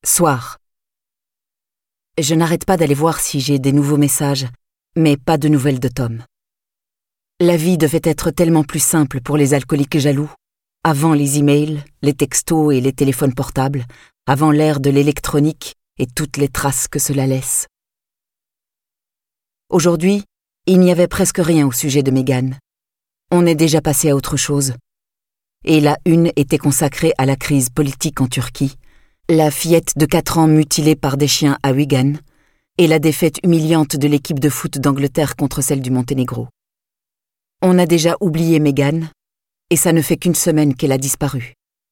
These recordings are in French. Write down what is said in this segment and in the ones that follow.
Soir. Je n'arrête pas d'aller voir si j'ai des nouveaux messages, mais pas de nouvelles de Tom. La vie devait être tellement plus simple pour les alcooliques jaloux, avant les emails, les textos et les téléphones portables, avant l'ère de l'électronique et toutes les traces que cela laisse. Aujourd'hui, il n'y avait presque rien au sujet de Meghan. On est déjà passé à autre chose. Et la une était consacrée à la crise politique en Turquie, la fillette de 4 ans mutilée par des chiens à Wigan, et la défaite humiliante de l'équipe de foot d'Angleterre contre celle du Monténégro. On a déjà oublié Meghan, et ça ne fait qu'une semaine qu'elle a disparu.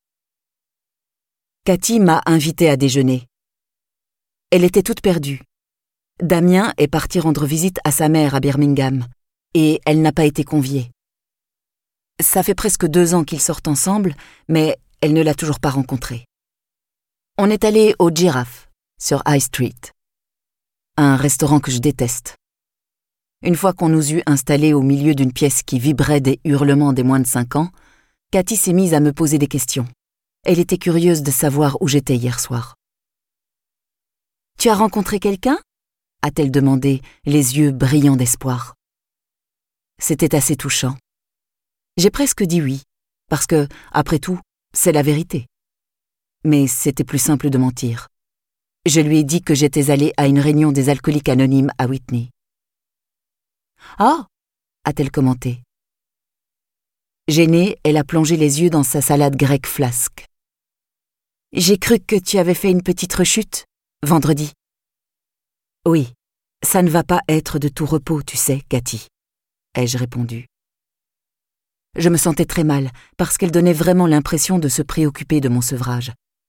Cathy m'a invitée à déjeuner. Elle était toute perdue. Damien est parti rendre visite à sa mère à Birmingham, et elle n'a pas été conviée. Ça fait presque 2 ans qu'ils sortent ensemble, mais elle ne l'a toujours pas rencontré. On est allé au Giraffe, sur High Street. Un restaurant que je déteste. Une fois qu'on nous eut installés au milieu d'une pièce qui vibrait des hurlements des moins de 5 ans, Cathy s'est mise à me poser des questions. Elle était curieuse de savoir où j'étais hier soir. « Tu as rencontré quelqu'un ?» a-t-elle demandé, les yeux brillants d'espoir. C'était assez touchant. J'ai presque dit oui, parce que, après tout, c'est la vérité. Mais c'était plus simple de mentir. Je lui ai dit que j'étais allée à une réunion des alcooliques anonymes à Whitney. « Ah !» a-t-elle commenté. Gênée, elle a plongé les yeux dans sa salade grecque flasque. « J'ai cru que tu avais fait une petite rechute, vendredi. » « Oui, ça ne va pas être de tout repos, tu sais, Cathy, » ai-je répondu. Je me sentais très mal, parce qu'elle donnait vraiment l'impression de se préoccuper de mon sevrage.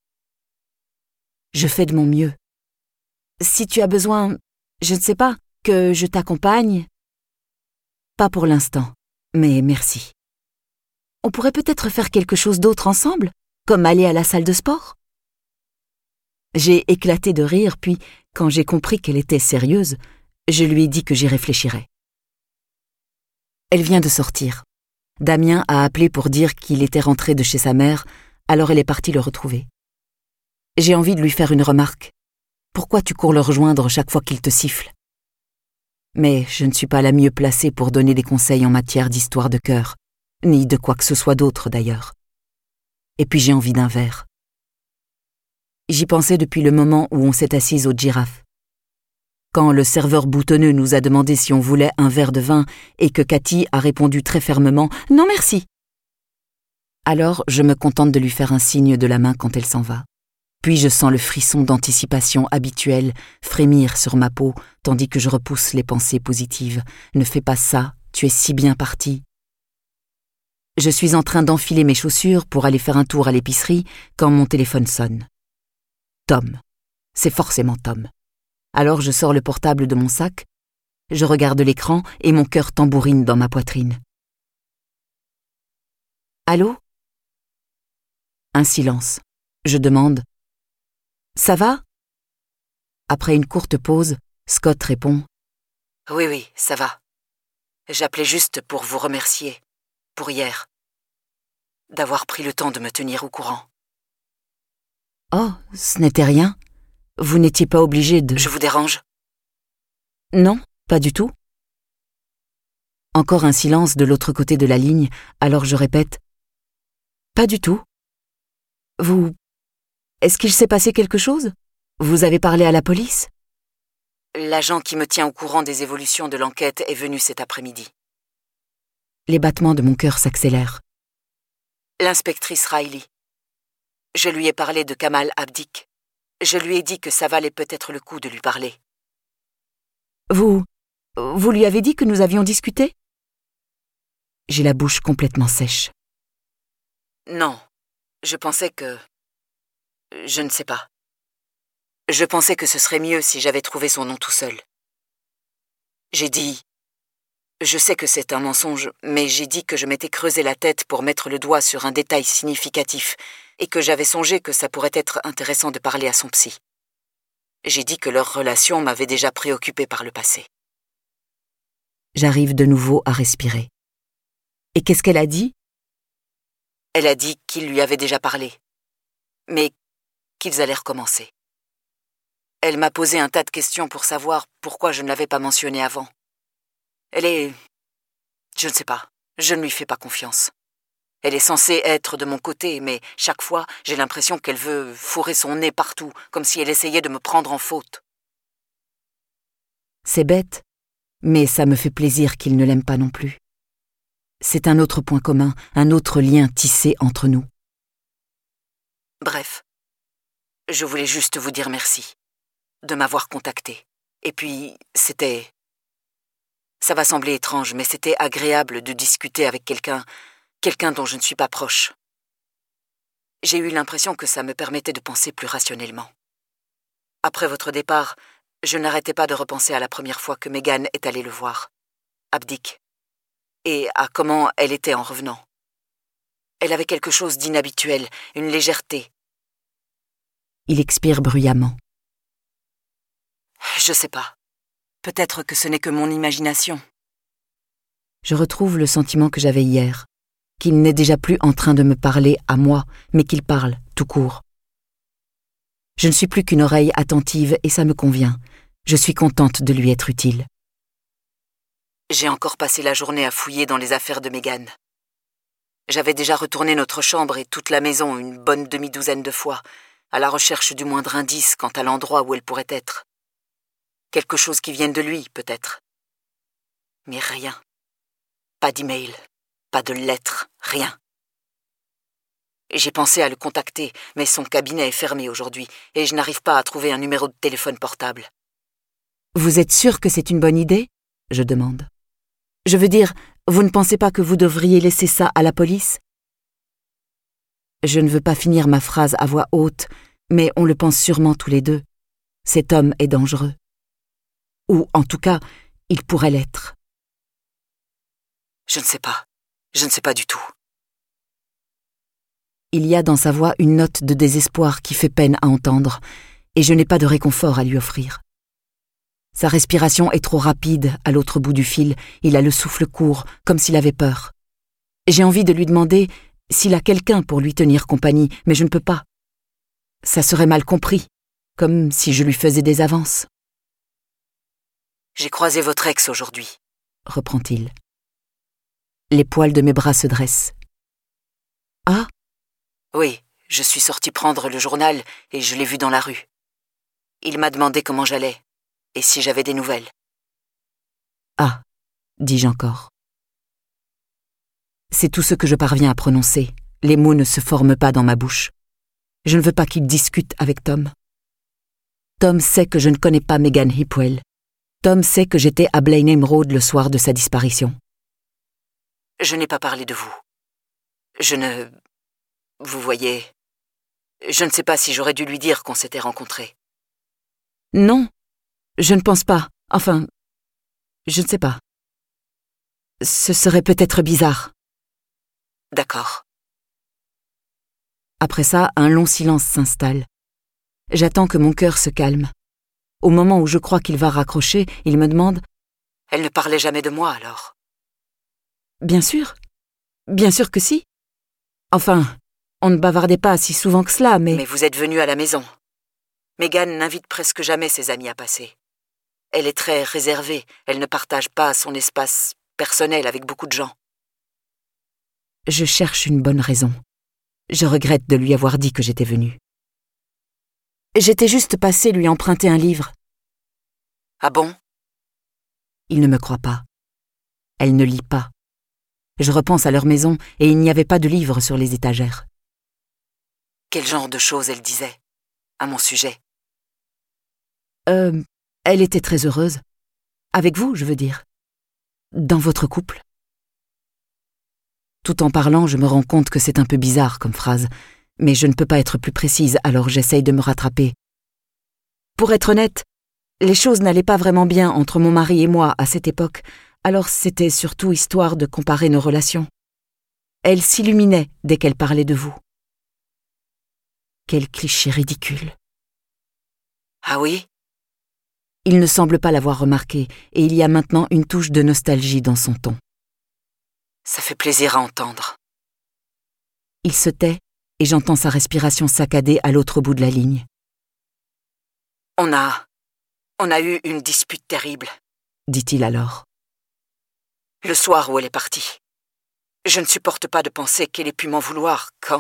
Je fais de mon mieux. Si tu as besoin, je ne sais pas, que je t'accompagne. Pas pour l'instant, mais merci. On pourrait peut-être faire quelque chose d'autre ensemble, comme aller à la salle de sport. J'ai éclaté de rire, puis, quand j'ai compris qu'elle était sérieuse, je lui ai dit que j'y réfléchirais. Elle vient de sortir. Damien a appelé pour dire qu'il était rentré de chez sa mère, alors elle est partie le retrouver. J'ai envie de lui faire une remarque. Pourquoi tu cours le rejoindre chaque fois qu'il te siffle ? Mais je ne suis pas la mieux placée pour donner des conseils en matière d'histoire de cœur, ni de quoi que ce soit d'autre d'ailleurs. Et puis j'ai envie d'un verre. J'y pensais depuis le moment où on s'est assis au Giraffe. Quand le serveur boutonneux nous a demandé si on voulait un verre de vin et que Cathy a répondu très fermement « Non merci !» Alors je me contente de lui faire un signe de la main quand elle s'en va. Puis je sens le frisson d'anticipation habituel frémir sur ma peau tandis que je repousse les pensées positives. « Ne fais pas ça, tu es si bien parti !» Je suis en train d'enfiler mes chaussures pour aller faire un tour à l'épicerie quand mon téléphone sonne. Tom. C'est forcément Tom. Alors je sors le portable de mon sac, je regarde l'écran et mon cœur tambourine dans ma poitrine. Allô ? Un silence. Je demande. Ça va ? Après une courte pause, Scott répond. Oui, ça va. J'appelais juste pour vous remercier, pour hier, d'avoir pris le temps de me tenir au courant. Oh, ce n'était rien. Vous n'étiez pas obligé de... Je vous dérange ? Non, pas du tout. Encore un silence de l'autre côté de la ligne, alors je répète. Pas du tout. Vous... Est-ce qu'il s'est passé quelque chose ? Vous avez parlé à la police ? L'agent qui me tient au courant des évolutions de l'enquête est venu cet après-midi. Les battements de mon cœur s'accélèrent. L'inspectrice Riley. Je lui ai parlé de Kamal Abdik. Je lui ai dit que ça valait peut-être le coup de lui parler. Vous lui avez dit que nous avions discuté ? J'ai la bouche complètement sèche. Non, je pensais que... Je ne sais pas. Je pensais que ce serait mieux si j'avais trouvé son nom tout seul. J'ai dit... Je sais que c'est un mensonge, mais j'ai dit que je m'étais creusé la tête pour mettre le doigt sur un détail significatif et que j'avais songé que ça pourrait être intéressant de parler à son psy. J'ai dit que leur relation m'avait déjà préoccupée par le passé. J'arrive de nouveau à respirer. Et qu'est-ce qu'elle a dit ? Elle a dit qu'il lui avait déjà parlé, mais qu'ils allaient recommencer. Elle m'a posé un tas de questions pour savoir pourquoi je ne l'avais pas mentionné avant. Elle est... Je ne sais pas, je ne lui fais pas confiance. Elle est censée être de mon côté, mais chaque fois, j'ai l'impression qu'elle veut fourrer son nez partout, comme si elle essayait de me prendre en faute. C'est bête, mais ça me fait plaisir qu'il ne l'aime pas non plus. C'est un autre point commun, un autre lien tissé entre nous. Bref, je voulais juste vous dire merci de m'avoir contacté. Et puis, c'était... Ça va sembler étrange, mais c'était agréable de discuter avec quelqu'un dont je ne suis pas proche. J'ai eu l'impression que ça me permettait de penser plus rationnellement. Après votre départ, je n'arrêtais pas de repenser à la première fois que Megan est allée le voir, Abdick, et à comment elle était en revenant. Elle avait quelque chose d'inhabituel, une légèreté. Il expire bruyamment. Je sais pas. Peut-être que ce n'est que mon imagination. Je retrouve le sentiment que j'avais hier, qu'il n'est déjà plus en train de me parler à moi, mais qu'il parle, tout court. Je ne suis plus qu'une oreille attentive et ça me convient. Je suis contente de lui être utile. J'ai encore passé la journée à fouiller dans les affaires de Megan. J'avais déjà retourné notre chambre et toute la maison une bonne demi-douzaine de fois, à la recherche du moindre indice quant à l'endroit où elle pourrait être. Quelque chose qui vienne de lui, peut-être. Mais rien. Pas d'email, pas de lettre, rien. J'ai pensé à le contacter, mais son cabinet est fermé aujourd'hui et je n'arrive pas à trouver un numéro de téléphone portable. Vous êtes sûr que c'est une bonne idée ? Je demande. Je veux dire, vous ne pensez pas que vous devriez laisser ça à la police ? Je ne veux pas finir ma phrase à voix haute, mais on le pense sûrement tous les deux. Cet homme est dangereux. Ou, en tout cas, il pourrait l'être. Je ne sais pas du tout. Il y a dans sa voix une note de désespoir qui fait peine à entendre, et je n'ai pas de réconfort à lui offrir. Sa respiration est trop rapide à l'autre bout du fil, il a le souffle court, comme s'il avait peur. J'ai envie de lui demander s'il a quelqu'un pour lui tenir compagnie, mais je ne peux pas. Ça serait mal compris, comme si je lui faisais des avances. J'ai croisé votre ex aujourd'hui, reprend-il. Les poils de mes bras se dressent. Ah ? Oui, je suis sorti prendre le journal et je l'ai vu dans la rue. Il m'a demandé comment j'allais et si j'avais des nouvelles. Ah, dis-je encore. C'est tout ce que je parviens à prononcer. Les mots ne se forment pas dans ma bouche. Je ne veux pas qu'il discute avec Tom. Tom sait que je ne connais pas Megan Hipwell. Tom sait que j'étais à Blenheim Road le soir de sa disparition. Je n'ai pas parlé de vous. Vous voyez, je ne sais pas si j'aurais dû lui dire qu'on s'était rencontrés. Non, je ne pense pas. Enfin, je ne sais pas. Ce serait peut-être bizarre. D'accord. Après ça, un long silence s'installe. J'attends que mon cœur se calme. Au moment où je crois qu'il va raccrocher, il me demande « Elle ne parlait jamais de moi, alors ?» Bien sûr que si. Enfin, on ne bavardait pas si souvent que cela, mais... Mais vous êtes venu à la maison. Megan n'invite presque jamais ses amis à passer. Elle est très réservée, elle ne partage pas son espace personnel avec beaucoup de gens. Je cherche une bonne raison. Je regrette de lui avoir dit que j'étais venue. J'étais juste passée lui emprunter un livre. Ah bon ? Il ne me croit pas. Elle ne lit pas. Je repense à leur maison et il n'y avait pas de livre sur les étagères. Quel genre de choses elle disait à mon sujet ? Elle était très heureuse. Avec vous, je veux dire. Dans votre couple. Tout en parlant, je me rends compte que c'est un peu bizarre comme phrase, mais je ne peux pas être plus précise, alors j'essaye de me rattraper. Pour être honnête, les choses n'allaient pas vraiment bien entre mon mari et moi à cette époque, alors c'était surtout histoire de comparer nos relations. Elle s'illuminait dès qu'elle parlait de vous. Quel cliché ridicule. Ah oui ? Il ne semble pas l'avoir remarqué, et il y a maintenant une touche de nostalgie dans son ton. Ça fait plaisir à entendre. Il se tait, et j'entends sa respiration saccadée à l'autre bout de la ligne. On a eu une dispute terrible, dit-il alors. Le soir où elle est partie. Je ne supporte pas de penser qu'elle ait pu m'en vouloir quand...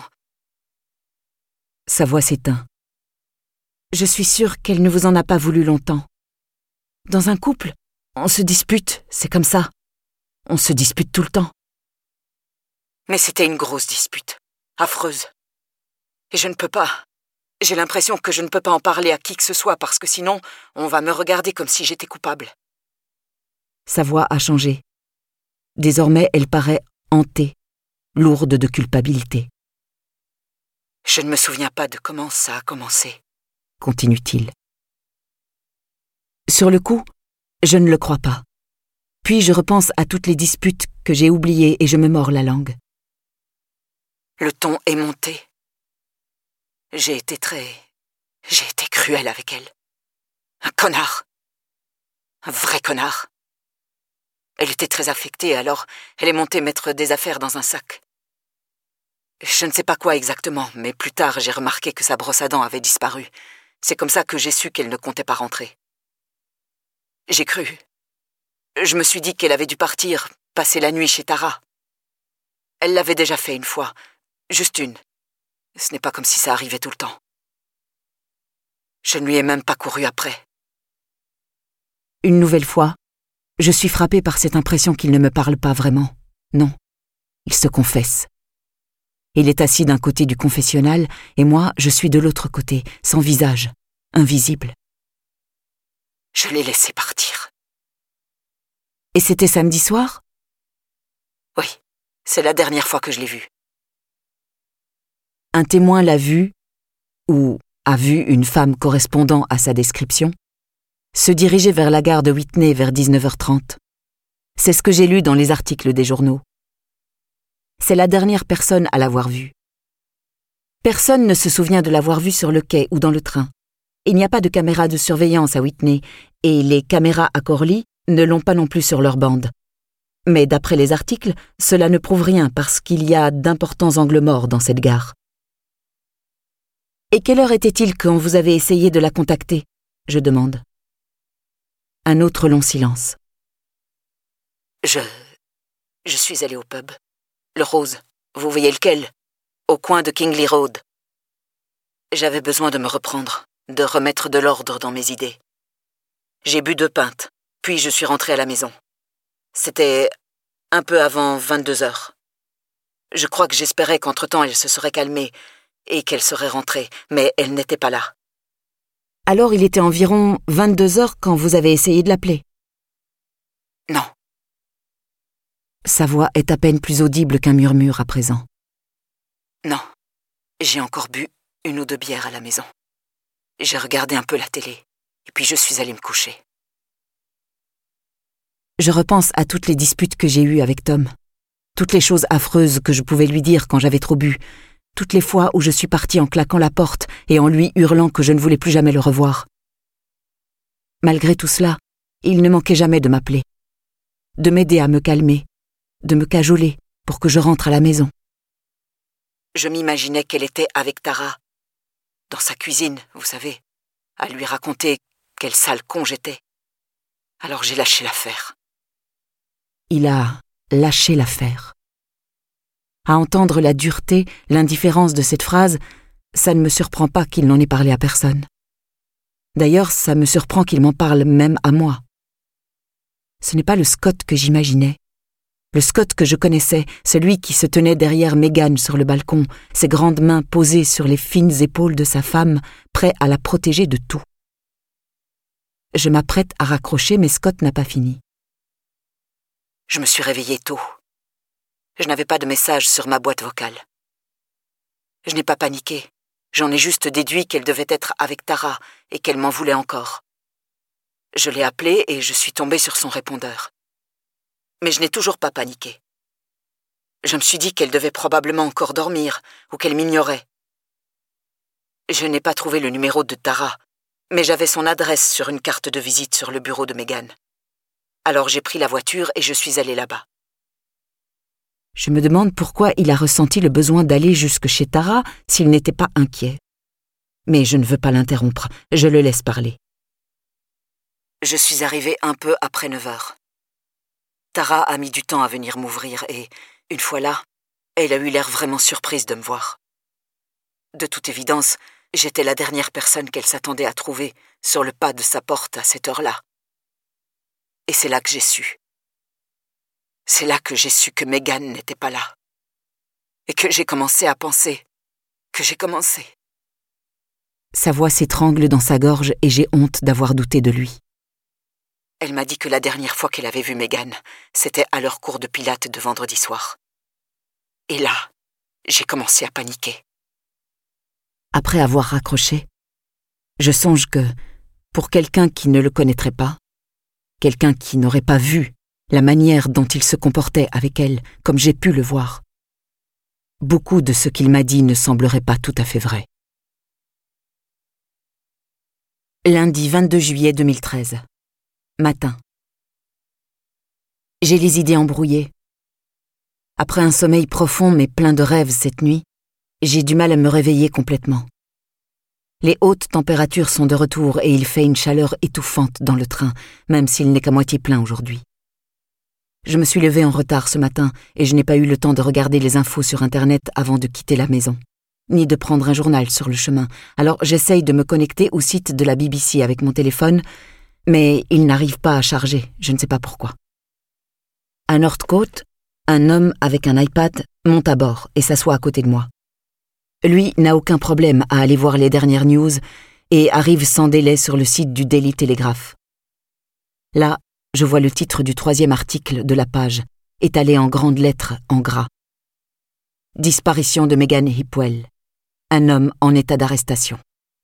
Sa voix s'éteint. Je suis sûre qu'elle ne vous en a pas voulu longtemps. Dans un couple, on se dispute, c'est comme ça. On se dispute tout le temps. Mais c'était une grosse dispute, affreuse. Et je ne peux pas. J'ai l'impression que je ne peux pas en parler à qui que ce soit parce que sinon, on va me regarder comme si j'étais coupable. Sa voix a changé. Désormais, elle paraît hantée, lourde de culpabilité. Je ne me souviens pas de comment ça a commencé, continue-t-il. Sur le coup, je ne le crois pas. Puis je repense à toutes les disputes que j'ai oubliées et je me mords la langue. Le ton est monté. J'ai été cruel avec elle. Un connard. Un vrai connard. Elle était très affectée, alors elle est montée mettre des affaires dans un sac. Je ne sais pas quoi exactement, mais plus tard j'ai remarqué que sa brosse à dents avait disparu. C'est comme ça que j'ai su qu'elle ne comptait pas rentrer. J'ai cru. Je me suis dit qu'elle avait dû partir, passer la nuit chez Tara. Elle l'avait déjà fait une fois, juste une. Ce n'est pas comme si ça arrivait tout le temps. Je ne lui ai même pas couru après. Une nouvelle fois, je suis frappée par cette impression qu'il ne me parle pas vraiment. Non, il se confesse. Il est assis d'un côté du confessionnal et moi, je suis de l'autre côté, sans visage, invisible. Je l'ai laissé partir. Et c'était samedi soir ? Oui, c'est la dernière fois que je l'ai vu. Un témoin l'a vu, ou a vu une femme correspondant à sa description, se diriger vers la gare de Whitney vers 19h30. C'est ce que j'ai lu dans les articles des journaux. C'est la dernière personne à l'avoir vue. Personne ne se souvient de l'avoir vue sur le quai ou dans le train. Il n'y a pas de caméra de surveillance à Whitney, et les caméras à Corley ne l'ont pas non plus sur leur bande. Mais d'après les articles, cela ne prouve rien parce qu'il y a d'importants angles morts dans cette gare. Et quelle heure était-il quand vous avez essayé de la contacter ? Je demande. Un autre long silence. Je suis allé au pub. Le Rose, vous voyez lequel ? Au coin de Kingley Road. J'avais besoin de me reprendre, de remettre de l'ordre dans mes idées. J'ai bu 2 pintes, puis je suis rentré à la maison. C'était un peu avant 22h. Je crois que j'espérais qu'entre-temps elle se serait calmée et qu'elle serait rentrée, mais elle n'était pas là. Alors il était environ 22h quand vous avez essayé de l'appeler ? Non. Sa voix est à peine plus audible qu'un murmure à présent. Non, j'ai encore bu 1 ou 2 bières à la maison. J'ai regardé un peu la télé, et puis je suis allé me coucher. Je repense à toutes les disputes que j'ai eues avec Tom, toutes les choses affreuses que je pouvais lui dire quand j'avais trop bu, toutes les fois où je suis partie en claquant la porte et en lui hurlant que je ne voulais plus jamais le revoir. Malgré tout cela, il ne manquait jamais de m'appeler, de m'aider à me calmer, de me cajoler pour que je rentre à la maison. Je m'imaginais qu'elle était avec Tara, dans sa cuisine, vous savez, à lui raconter quel sale con j'étais. Alors j'ai lâché l'affaire. Il a lâché l'affaire. À entendre la dureté, l'indifférence de cette phrase, ça ne me surprend pas qu'il n'en ait parlé à personne. D'ailleurs, ça me surprend qu'il m'en parle même à moi. Ce n'est pas le Scott que j'imaginais. Le Scott que je connaissais, celui qui se tenait derrière Megan sur le balcon, ses grandes mains posées sur les fines épaules de sa femme, prêt à la protéger de tout. Je m'apprête à raccrocher, mais Scott n'a pas fini. Je me suis réveillée tôt. Je n'avais pas de message sur ma boîte vocale. Je n'ai pas paniqué. J'en ai juste déduit qu'elle devait être avec Tara et qu'elle m'en voulait encore. Je l'ai appelée et je suis tombée sur son répondeur. Mais je n'ai toujours pas paniqué. Je me suis dit qu'elle devait probablement encore dormir ou qu'elle m'ignorait. Je n'ai pas trouvé le numéro de Tara, mais j'avais son adresse sur une carte de visite sur le bureau de Megan. Alors j'ai pris la voiture et je suis allée là-bas. Je me demande pourquoi il a ressenti le besoin d'aller jusque chez Tara s'il n'était pas inquiet. Mais je ne veux pas l'interrompre, je le laisse parler. Je suis arrivée un peu après 9 heures. Tara a mis du temps à venir m'ouvrir et, une fois là, elle a eu l'air vraiment surprise de me voir. De toute évidence, j'étais la dernière personne qu'elle s'attendait à trouver sur le pas de sa porte à cette heure-là. Et c'est là que j'ai su. C'est là que j'ai su que Megan n'était pas là. Et que j'ai commencé à penser. Sa voix s'étrangle dans sa gorge et j'ai honte d'avoir douté de lui. Elle m'a dit que la dernière fois qu'elle avait vu Megan, c'était à leur cours de pilates de vendredi soir. Et là, j'ai commencé à paniquer. Après avoir raccroché, je songe que, pour quelqu'un qui ne le connaîtrait pas, quelqu'un qui n'aurait pas vu la manière dont il se comportait avec elle, comme j'ai pu le voir, beaucoup de ce qu'il m'a dit ne semblerait pas tout à fait vrai. Lundi 22 juillet 2013. Matin. J'ai les idées embrouillées. Après un sommeil profond mais plein de rêves cette nuit, j'ai du mal à me réveiller complètement. Les hautes températures sont de retour et il fait une chaleur étouffante dans le train, même s'il n'est qu'à moitié plein aujourd'hui. Je me suis levée en retard ce matin et je n'ai pas eu le temps de regarder les infos sur Internet avant de quitter la maison, ni de prendre un journal sur le chemin. Alors j'essaye de me connecter au site de la BBC avec mon téléphone, mais il n'arrive pas à charger, je ne sais pas pourquoi. À Northcote, un homme avec un iPad monte à bord et s'assoit à côté de moi. Lui n'a aucun problème à aller voir les dernières news et arrive sans délai sur le site du Daily Telegraph. Là, je vois le titre du 3e article de la page, étalé en grandes lettres en gras. Disparition de Megan Hipwell. Un homme en état d'arrestation.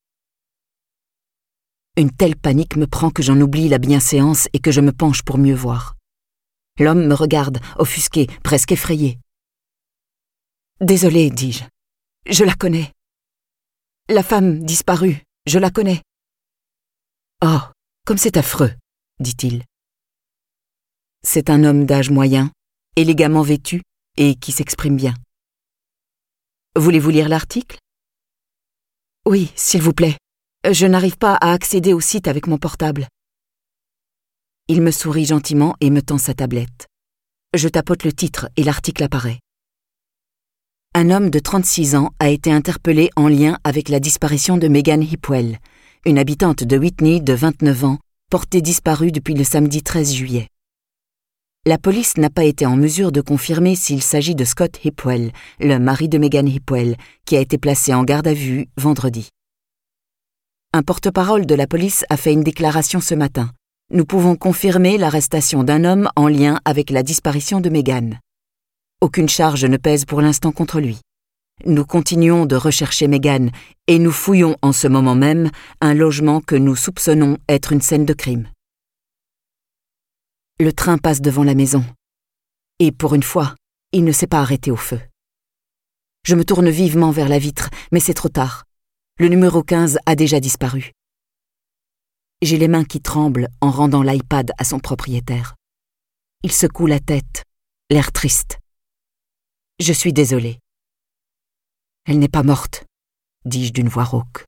Une telle panique me prend que j'en oublie la bienséance et que je me penche pour mieux voir. L'homme me regarde, offusqué, presque effrayé. « Désolé, dis-je. Je la connais. La femme disparue, je la connais. »« Oh, comme c'est affreux, » dit-il. C'est un homme d'âge moyen, élégamment vêtu et qui s'exprime bien. « Voulez-vous lire l'article ? » ?»« Oui, s'il vous plaît. Je n'arrive pas à accéder au site avec mon portable. » Il me sourit gentiment et me tend sa tablette. Je tapote le titre et l'article apparaît. Un homme de 36 ans a été interpellé en lien avec la disparition de Megan Hipwell, une habitante de Whitney de 29 ans, portée disparue depuis le samedi 13 juillet. La police n'a pas été en mesure de confirmer s'il s'agit de Scott Hipwell, le mari de Megan Hipwell, qui a été placé en garde à vue vendredi. Un porte-parole de la police a fait une déclaration ce matin. Nous pouvons confirmer l'arrestation d'un homme en lien avec la disparition de Megan. Aucune charge ne pèse pour l'instant contre lui. Nous continuons de rechercher Megan et nous fouillons en ce moment même un logement que nous soupçonnons être une scène de crime. Le train passe devant la maison. Et pour une fois, il ne s'est pas arrêté au feu. Je me tourne vivement vers la vitre, mais c'est trop tard. Le numéro 15 a déjà disparu. J'ai les mains qui tremblent en rendant l'iPad à son propriétaire. Il secoue la tête, l'air triste. Je suis désolée. Elle n'est pas morte, dis-je d'une voix rauque.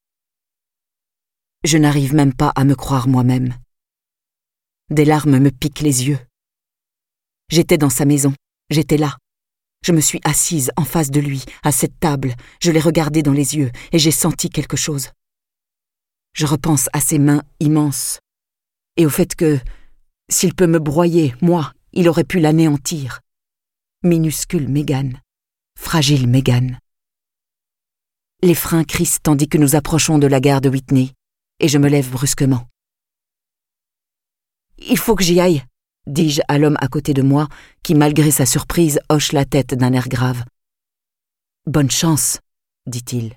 Je n'arrive même pas à me croire moi-même. Des larmes me piquent les yeux. J'étais dans sa maison, j'étais là. Je me suis assise en face de lui, à cette table, je l'ai regardé dans les yeux et j'ai senti quelque chose. Je repense à ses mains immenses et au fait que, s'il peut me broyer, moi, il aurait pu l'anéantir. Minuscule Megan, fragile Megan. Les freins crissent tandis que nous approchons de la gare de Whitney et je me lève brusquement. « Il faut que j'y aille », dis-je à l'homme à côté de moi qui, malgré sa surprise, hoche la tête d'un air grave. « Bonne chance », dit-il.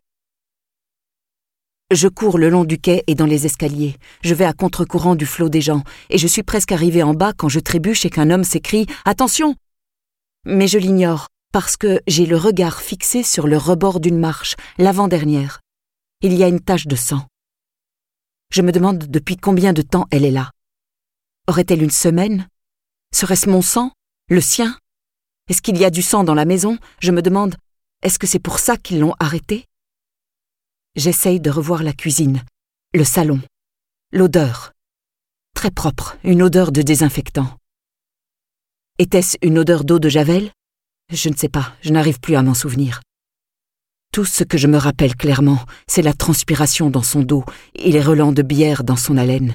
Je cours le long du quai et dans les escaliers. Je vais à contre-courant du flot des gens et je suis presque arrivée en bas quand je trébuche et qu'un homme s'écrie « Attention !» Mais je l'ignore parce que j'ai le regard fixé sur le rebord d'une marche, l'avant-dernière. Il y a une tache de sang. Je me demande depuis combien de temps elle est là. Aurait-elle une semaine ? Serait-ce mon sang ? Le sien ? Est-ce qu'il y a du sang dans la maison ? Je me demande, est-ce que c'est pour ça qu'ils l'ont arrêtée ? J'essaye de revoir la cuisine, le salon, l'odeur. très propre, une odeur de désinfectant. Était-ce une odeur d'eau de Javel? Je ne sais pas, je n'arrive plus à m'en souvenir. Tout ce que je me rappelle clairement, c'est la transpiration dans son dos et les relents de bière dans son haleine.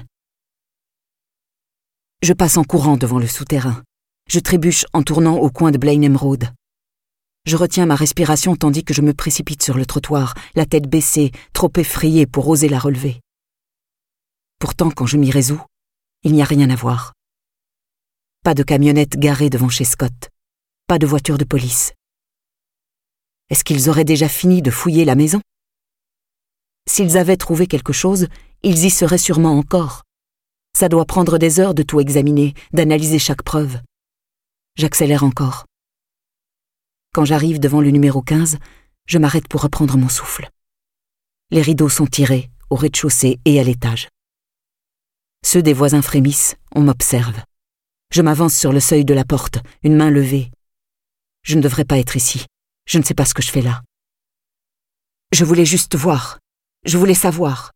Je passe en courant devant le souterrain. Je trébuche en tournant au coin de Blenheim Road. Je retiens ma respiration tandis que je me précipite sur le trottoir, la tête baissée, trop effrayée pour oser la relever. Pourtant, quand je m'y résous, il n'y a rien à voir. Pas de camionnette garée devant chez Scott. Pas de voiture de police. Est-ce qu'ils auraient déjà fini de fouiller la maison? S'ils avaient trouvé quelque chose, ils y seraient sûrement encore. Ça doit prendre des heures de tout examiner, d'analyser chaque preuve. J'accélère encore. Quand j'arrive devant le numéro 15, je m'arrête pour reprendre mon souffle. Les rideaux sont tirés, au rez-de-chaussée et à l'étage. Ceux des voisins frémissent, on m'observe. Je m'avance sur le seuil de la porte, une main levée. Je ne devrais pas être ici. Je ne sais pas ce que je fais là. Je voulais juste voir. Je voulais savoir.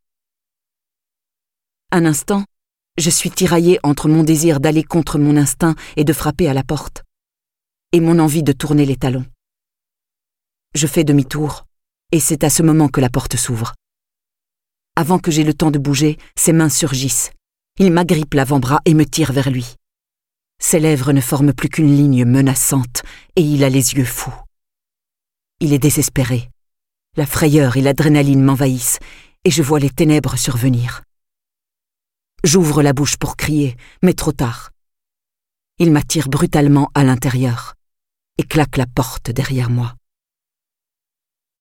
Un instant, je suis tiraillée entre mon désir d'aller contre mon instinct et de frapper à la porte, et mon envie de tourner les talons. Je fais demi-tour, et c'est à ce moment que la porte s'ouvre. Avant que j'aie le temps de bouger, ses mains surgissent. Il m'agrippe l'avant-bras et me tire vers lui. Ses lèvres ne forment plus qu'une ligne menaçante, et il a les yeux fous. Il est désespéré. La frayeur et l'adrénaline m'envahissent, et je vois les ténèbres survenir. J'ouvre la bouche pour crier, mais trop tard. Il m'attire brutalement à l'intérieur et claque la porte derrière moi.